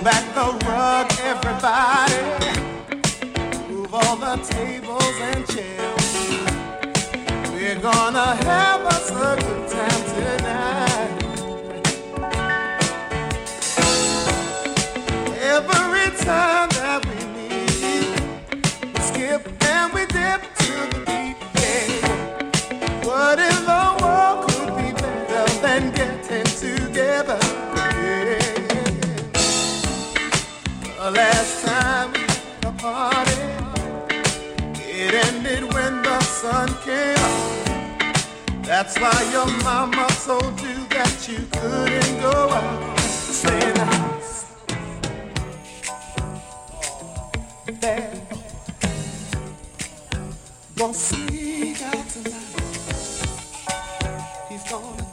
back the rug, everybody. Move all the tables and chairs. We're gonna have us a good time tonight. Every time that we meet, we skip and we dip to the beat. Yeah. What in the world could be better than getting together? The last time we had a party, it ended when the sun came up. That's why your mama told you that you couldn't go out. Stay in the house. There, gonna sneak out tonight. He's gonna